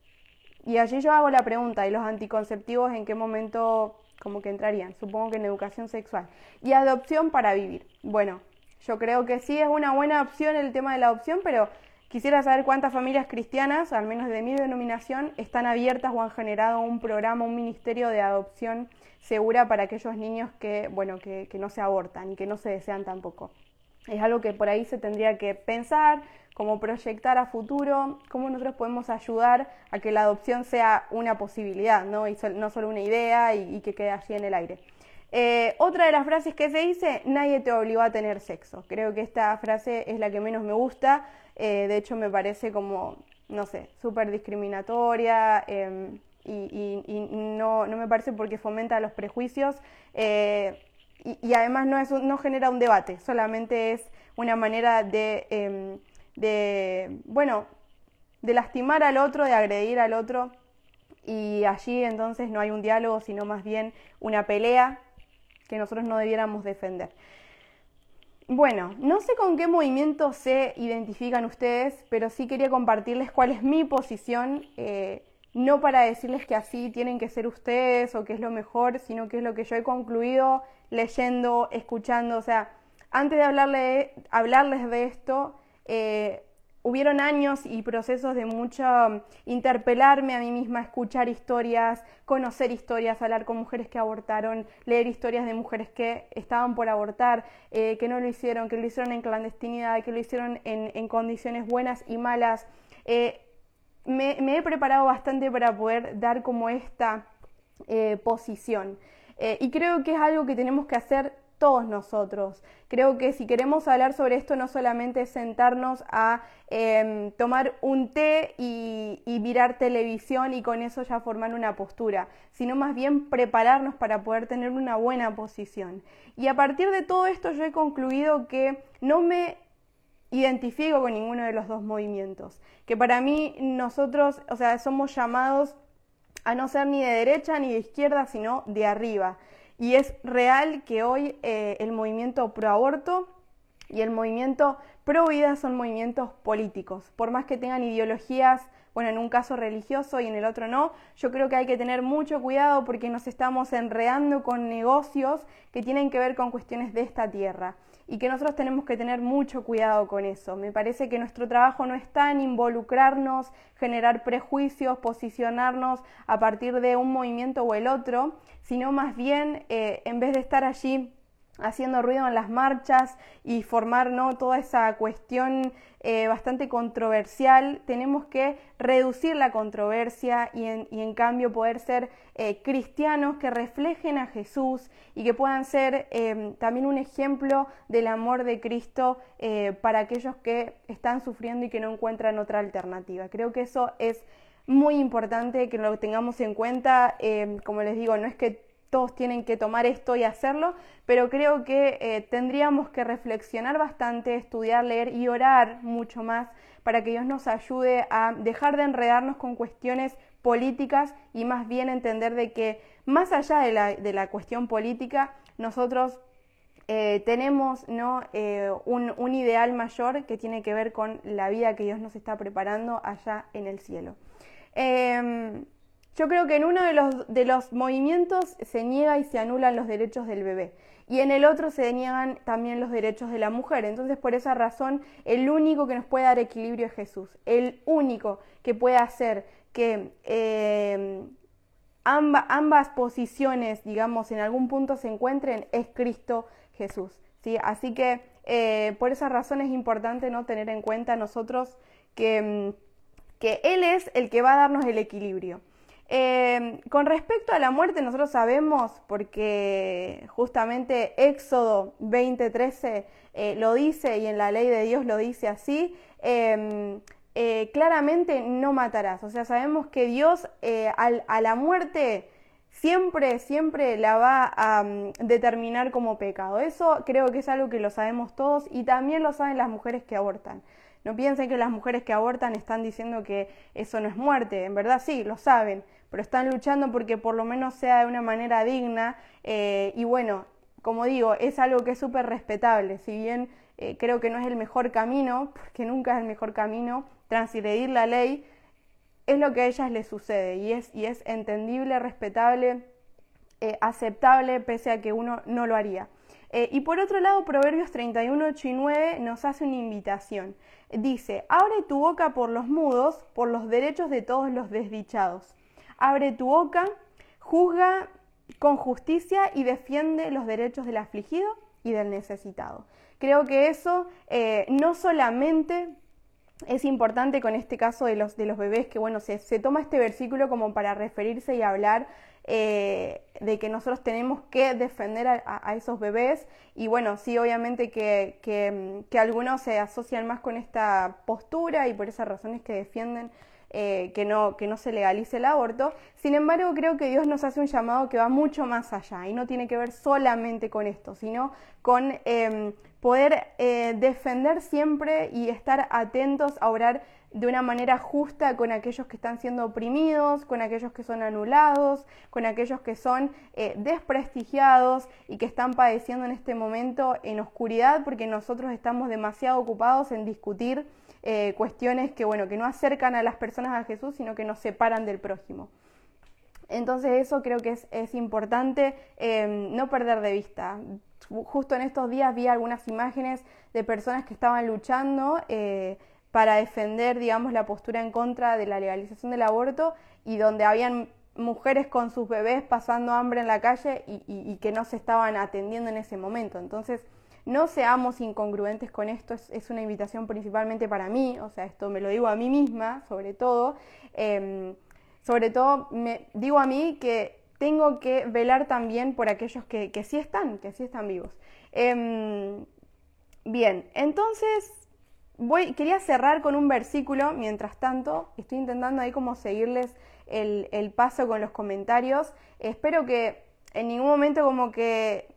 Y allí yo hago la pregunta, ¿y los anticonceptivos en qué momento como que entrarían? Supongo que en educación sexual. Y adopción para vivir. Bueno, yo creo que sí es una buena opción el tema de la adopción, pero quisiera saber cuántas familias cristianas, al menos de mi denominación, están abiertas o han generado un programa, un ministerio de adopción segura para aquellos niños que, bueno, que, que no se abortan y que no se desean tampoco. Es algo que por ahí se tendría que pensar, cómo proyectar a futuro, cómo nosotros podemos ayudar a que la adopción sea una posibilidad, ¿no? Y no solo una idea y, y que quede allí en el aire. Eh, otra de las frases que se dice: nadie te obligó a tener sexo. Creo que esta frase es la que menos me gusta. Eh, de hecho me parece como, no sé, súper discriminatoria eh, y, y, y no, no me parece porque fomenta los prejuicios eh, y, y además no, es un, no genera un debate, solamente es una manera de, eh, de, bueno, de lastimar al otro, de agredir al otro y allí entonces no hay un diálogo, sino más bien una pelea que nosotros no debiéramos defender. Bueno, no sé con qué movimiento se identifican ustedes, pero sí quería compartirles cuál es mi posición, eh, no para decirles que así tienen que ser ustedes o que es lo mejor, sino que es lo que yo he concluido leyendo, escuchando. O sea, antes de hablarle de, hablarles de esto, eh, hubieron años y procesos de mucho interpelarme a mí misma, escuchar historias, conocer historias, hablar con mujeres que abortaron, leer historias de mujeres que estaban por abortar, eh, que no lo hicieron, que lo hicieron en clandestinidad, que lo hicieron en, en condiciones buenas y malas. Eh, me, me he preparado bastante para poder dar como esta eh, posición. Eh, y creo que es algo que tenemos que hacer todos nosotros. Creo que si queremos hablar sobre esto no solamente es sentarnos a eh, tomar un té y, y mirar televisión y con eso ya formar una postura, sino más bien prepararnos para poder tener una buena posición. Y a partir de todo esto yo he concluido que no me identifico con ninguno de los dos movimientos, que para mí nosotros, o sea, somos llamados a no ser ni de derecha ni de izquierda, sino de arriba. Y es real que hoy eh, el movimiento pro aborto y el movimiento pro vida son movimientos políticos. Por más que tengan ideologías, bueno, en un caso religioso y en el otro no, yo creo que hay que tener mucho cuidado porque nos estamos enredando con negocios que tienen que ver con cuestiones de esta tierra. Y que nosotros tenemos que tener mucho cuidado con eso. Me parece que nuestro trabajo no está en involucrarnos, generar prejuicios, posicionarnos a partir de un movimiento o el otro, sino más bien, eh, en vez de estar allí haciendo ruido en las marchas y formar, ¿no?, toda esa cuestión eh, bastante controversial, tenemos que reducir la controversia y en, y en cambio poder ser eh, cristianos que reflejen a Jesús y que puedan ser eh, también un ejemplo del amor de Cristo eh, para aquellos que están sufriendo y que no encuentran otra alternativa. Creo que eso es muy importante que lo tengamos en cuenta. Eh, como les digo, no es que todos tienen que tomar esto y hacerlo, pero creo que eh, tendríamos que reflexionar bastante, estudiar, leer y orar mucho más para que Dios nos ayude a dejar de enredarnos con cuestiones políticas y más bien entender de que más allá de la, de la cuestión política, nosotros eh, tenemos, ¿no?, eh, un, un ideal mayor que tiene que ver con la vida que Dios nos está preparando allá en el cielo. Eh, Yo creo que en uno de los, de los movimientos se niega y se anulan los derechos del bebé y en el otro se niegan también los derechos de la mujer. Entonces, por esa razón, el único que nos puede dar equilibrio es Jesús. El único que puede hacer que eh, amba, ambas posiciones, digamos, en algún punto se encuentren es Cristo Jesús, ¿sí? Así que eh, por esa razón es importante, ¿no?, tener en cuenta nosotros que, que Él es el que va a darnos el equilibrio. Eh, con respecto a la muerte, nosotros sabemos, porque justamente Éxodo veinte trece eh, lo dice y en la ley de Dios lo dice así, eh, eh, claramente no matarás. O sea, sabemos que Dios eh, al, a la muerte siempre, siempre la va a um, determinar como pecado. Eso creo que es algo que lo sabemos todos y también lo saben las mujeres que abortan. No piensen que las mujeres que abortan están diciendo que eso no es muerte. En verdad sí, lo saben, pero están luchando porque por lo menos sea de una manera digna. Eh, y bueno, como digo, es algo que es súper respetable. Si bien eh, creo que no es el mejor camino, porque nunca es el mejor camino, transgredir la ley, es lo que a ellas les sucede. Y es, y es entendible, respetable, eh, aceptable, pese a que uno no lo haría. Eh, y por otro lado, Proverbios treinta y uno, ocho y nueve nos hace una invitación. Dice, abre tu boca por los mudos, por los derechos de todos los desdichados. Abre tu boca, juzga con justicia y defiende los derechos del afligido y del necesitado. Creo que eso eh, no solamente es importante con este caso de los, de los bebés, que bueno, se, se toma este versículo como para referirse y hablar eh, de que nosotros tenemos que defender a, a, a esos bebés, y bueno, sí, obviamente que, que, que algunos se asocian más con esta postura y por esas razones que defienden eh, que, no, que no se legalice el aborto. Sin embargo, creo que Dios nos hace un llamado que va mucho más allá y no tiene que ver solamente con esto, sino con eh, poder eh, defender siempre y estar atentos a obrar de una manera justa con aquellos que están siendo oprimidos, con aquellos que son anulados, con aquellos que son eh, desprestigiados y que están padeciendo en este momento en oscuridad porque nosotros estamos demasiado ocupados en discutir eh, cuestiones que, bueno, que no acercan a las personas a Jesús, sino que nos separan del prójimo. Entonces eso creo que es, es importante eh, no perder de vista. Justo en estos días vi algunas imágenes de personas que estaban luchando eh, para defender, digamos, la postura en contra de la legalización del aborto y donde habían mujeres con sus bebés pasando hambre en la calle y, y, y que no se estaban atendiendo en ese momento. Entonces, no seamos incongruentes con esto, es, es una invitación principalmente para mí, o sea, esto me lo digo a mí misma, sobre todo. Eh, sobre todo, me digo a mí que tengo que velar también por aquellos que, que sí están, que sí están vivos. Eh, bien, entonces voy, quería cerrar con un versículo, mientras tanto, estoy intentando ahí como seguirles el, el paso con los comentarios. Espero que en ningún momento como que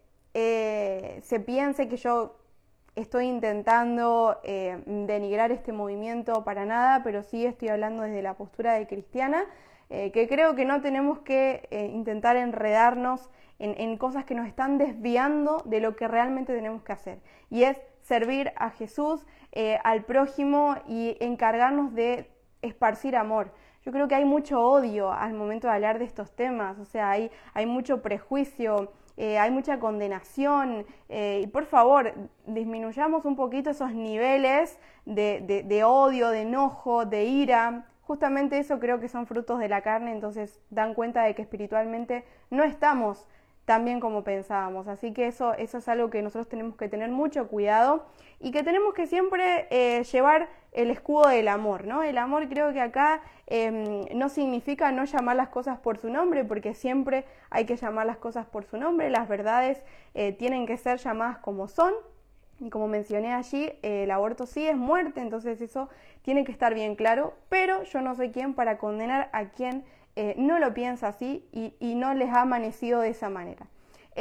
eh, se piense que yo estoy intentando eh, denigrar este movimiento para nada, pero sí estoy hablando desde la postura de cristiana, eh, que creo que no tenemos que eh, intentar enredarnos en, en cosas que nos están desviando de lo que realmente tenemos que hacer, y es servir a Jesús, eh, al prójimo, y encargarnos de esparcir amor. Yo creo que hay mucho odio al momento de hablar de estos temas, o sea, hay, hay mucho prejuicio, eh, hay mucha condenación, eh, y por favor, disminuyamos un poquito esos niveles de, de, de odio, de enojo, de ira. Justamente eso creo que son frutos de la carne, entonces dan cuenta de que espiritualmente no estamos tan bien como pensábamos. Así que eso, eso es algo que nosotros tenemos que tener mucho cuidado y que tenemos que siempre eh, llevar el escudo del amor, ¿no? El amor creo que acá eh, no significa no llamar las cosas por su nombre, porque siempre hay que llamar las cosas por su nombre, las verdades eh, tienen que ser llamadas como son. Y como mencioné allí, eh, el aborto sí es muerte, entonces eso tiene que estar bien claro, pero yo no soy quien para condenar a quien eh, no lo piensa así y, y no les ha amanecido de esa manera.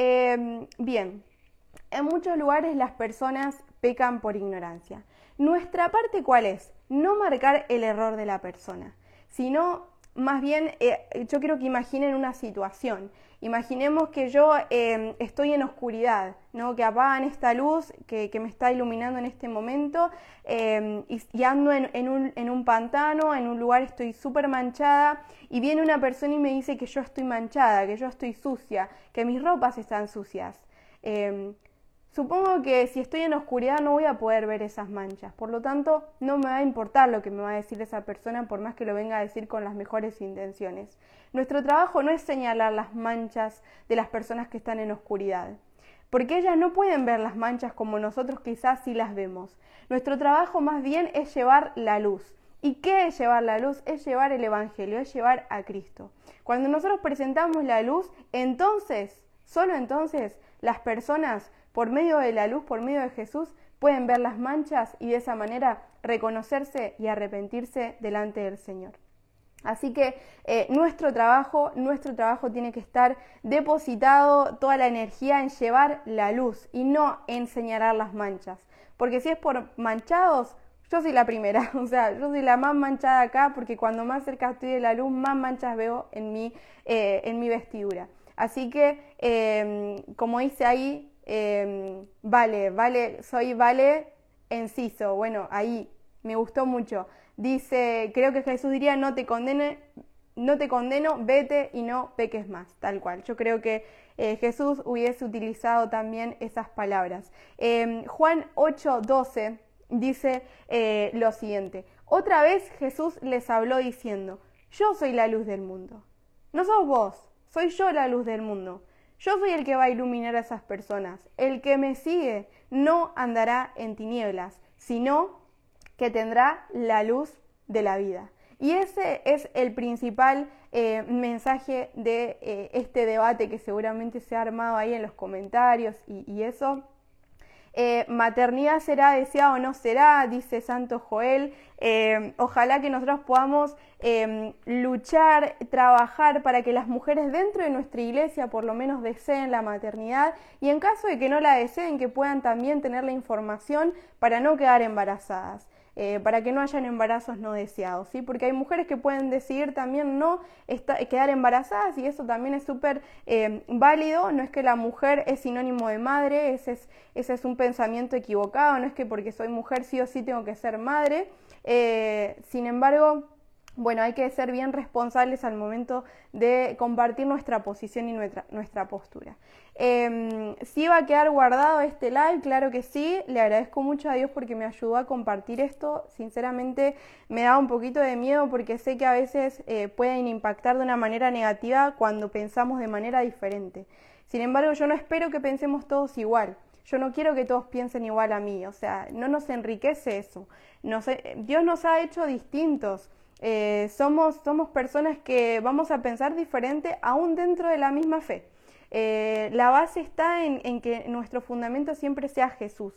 Eh, bien, en muchos lugares las personas pecan por ignorancia. Nuestra parte, ¿cuál es? No marcar el error de la persona, sino más bien, eh, yo quiero que imaginen una situación. Imaginemos que yo eh, estoy en oscuridad, ¿no? Que apagan esta luz que, que me está iluminando en este momento eh, y, y ando en, en, un, en un pantano, en un lugar estoy súper manchada y viene una persona y me dice que yo estoy manchada, que yo estoy sucia, que mis ropas están sucias. Eh, Supongo que si estoy en oscuridad no voy a poder ver esas manchas, por lo tanto no me va a importar lo que me va a decir esa persona por más que lo venga a decir con las mejores intenciones. Nuestro trabajo no es señalar las manchas de las personas que están en oscuridad, porque ellas no pueden ver las manchas como nosotros quizás sí las vemos. Nuestro trabajo más bien es llevar la luz. ¿Y qué es llevar la luz? Es llevar el Evangelio, es llevar a Cristo. Cuando nosotros presentamos la luz, entonces, solo entonces, las personas por medio de la luz, por medio de Jesús, pueden ver las manchas y de esa manera reconocerse y arrepentirse delante del Señor. Así que eh, nuestro trabajo, nuestro trabajo tiene que estar depositado toda la energía en llevar la luz y no en señalar las manchas. Porque si es por manchados, yo soy la primera, o sea, yo soy la más manchada acá porque cuando más cerca estoy de la luz, más manchas veo en mi, eh, en mi vestidura. Así que, eh, como dice ahí, Eh, vale, vale, soy Vale Enciso. Bueno, ahí me gustó mucho. Dice, creo que Jesús diría, no te condene, no te condeno, vete y no peques más, tal cual. Yo creo que eh, Jesús hubiese utilizado también esas palabras. Eh, Juan ocho doce dice eh, lo siguiente: otra vez Jesús les habló diciendo, yo soy la luz del mundo. No sos vos, soy yo la luz del mundo. Yo soy el que va a iluminar a esas personas. El que me sigue no andará en tinieblas, sino que tendrá la luz de la vida. Y ese es el principal eh, mensaje de eh, este debate que seguramente se ha armado ahí en los comentarios y, y eso. Eh, maternidad será deseada o no será, dice Santo Joel. Eh, ojalá que nosotros podamos eh, luchar, trabajar para que las mujeres dentro de nuestra iglesia por lo menos deseen la maternidad y en caso de que no la deseen, que puedan también tener la información para no quedar embarazadas. Eh, para que no hayan embarazos no deseados, ¿sí? Porque hay mujeres que pueden decidir también no esta, quedar embarazadas y eso también es súper eh, válido. No es que la mujer es sinónimo de madre, ese es, ese es un pensamiento equivocado, no es que porque soy mujer sí o sí tengo que ser madre. Eh, sin embargo, bueno, hay que ser bien responsables al momento de compartir nuestra posición y nuestra, nuestra postura. Eh, ¿Sí va a quedar guardado este live? Claro que sí. Le agradezco mucho a Dios porque me ayudó a compartir esto. Sinceramente me da un poquito de miedo porque sé que a veces eh, pueden impactar de una manera negativa cuando pensamos de manera diferente. Sin embargo, yo no espero que pensemos todos igual. Yo no quiero que todos piensen igual a mí. O sea, no nos enriquece eso. Nos, Dios nos ha hecho distintos. Eh, somos, somos personas que vamos a pensar diferente aún dentro de la misma fe. Eh, la base está en, en que nuestro fundamento siempre sea Jesús.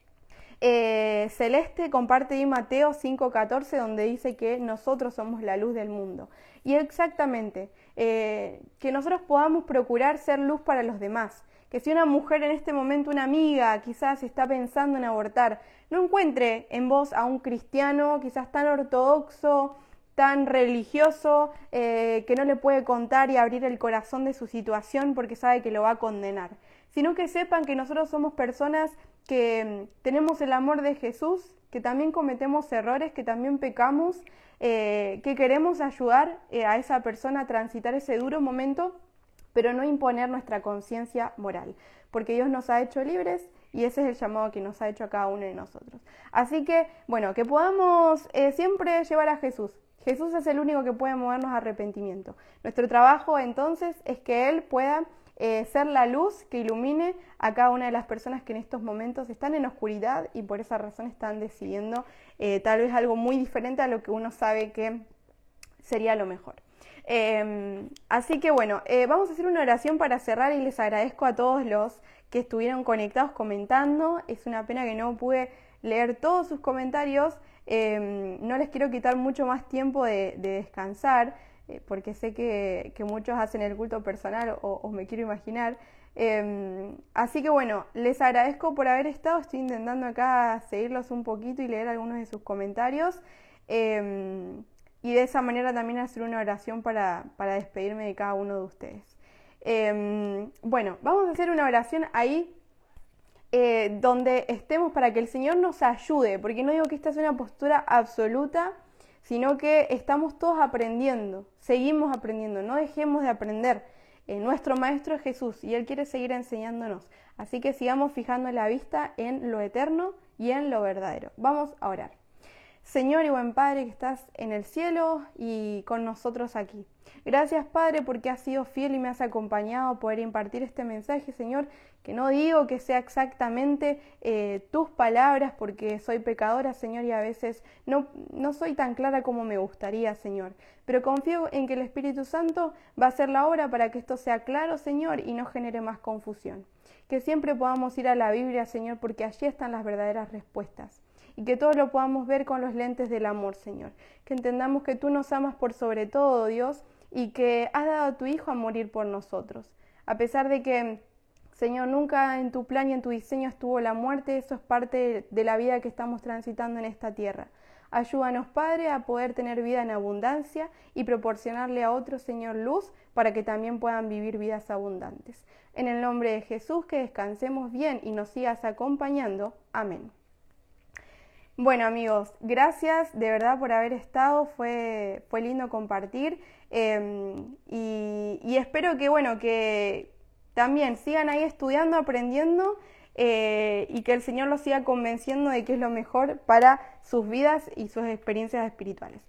Eh, Celeste comparte ahí Mateo cinco catorce, donde dice que nosotros somos la luz del mundo. Y exactamente, eh, que nosotros podamos procurar ser luz para los demás. Que si una mujer en este momento, una amiga, quizás está pensando en abortar, no encuentre en vos a un cristiano quizás tan ortodoxo, tan religioso, eh, que no le puede contar y abrir el corazón de su situación porque sabe que lo va a condenar, sino que sepan que nosotros somos personas que mm, tenemos el amor de Jesús, que también cometemos errores, que también pecamos, eh, que queremos ayudar eh, a esa persona a transitar ese duro momento, pero no imponer nuestra conciencia moral, porque Dios nos ha hecho libres y ese es el llamado que nos ha hecho a cada uno de nosotros. Así que, bueno, que podamos eh, siempre llevar a Jesús. Jesús es el único que puede movernos a arrepentimiento. Nuestro trabajo entonces es que Él pueda eh, ser la luz que ilumine a cada una de las personas que en estos momentos están en oscuridad y por esa razón están decidiendo eh, tal vez algo muy diferente a lo que uno sabe que sería lo mejor. Eh, así que bueno, eh, vamos a hacer una oración para cerrar y les agradezco a todos los que estuvieron conectados comentando. Es una pena que no pude leer todos sus comentarios. Eh, no les quiero quitar mucho más tiempo de, de descansar, eh, porque sé que, que muchos hacen el culto personal o, o me quiero imaginar. Eh, así que bueno, les agradezco por haber estado. Estoy intentando acá seguirlos un poquito y leer algunos de sus comentarios. Eh, y de esa manera también hacer una oración para, para despedirme de cada uno de ustedes. Eh, bueno, vamos a hacer una oración ahí eh, donde estemos para que el Señor nos ayude, porque no digo que esta es una postura absoluta, sino que estamos todos aprendiendo, seguimos aprendiendo, no dejemos de aprender. Eh, nuestro Maestro es Jesús y Él quiere seguir enseñándonos, así que sigamos fijando la vista en lo eterno y en lo verdadero. Vamos a orar. Señor y buen Padre que estás en el cielo y con nosotros aquí. Gracias, Padre, porque has sido fiel y me has acompañado a poder impartir este mensaje, Señor, que no digo que sea exactamente eh, tus palabras, porque soy pecadora, Señor, y a veces no, no soy tan clara como me gustaría, Señor. Pero confío en que el Espíritu Santo va a hacer la obra para que esto sea claro, Señor, y no genere más confusión. Que siempre podamos ir a la Biblia, Señor, porque allí están las verdaderas respuestas. Y que todo lo podamos ver con los lentes del amor, Señor. Que entendamos que tú nos amas por sobre todo, Dios, y que has dado a tu Hijo a morir por nosotros. A pesar de que, Señor, nunca en tu plan y en tu diseño estuvo la muerte, eso es parte de la vida que estamos transitando en esta tierra. Ayúdanos, Padre, a poder tener vida en abundancia y proporcionarle a otros, Señor, luz para que también puedan vivir vidas abundantes. En el nombre de Jesús, que descansemos bien y nos sigas acompañando. Amén. Bueno, amigos, gracias de verdad por haber estado, fue, fue lindo compartir eh, y, y espero que, bueno, que también sigan ahí estudiando, aprendiendo eh, y que el Señor los siga convenciendo de que es lo mejor para sus vidas y sus experiencias espirituales.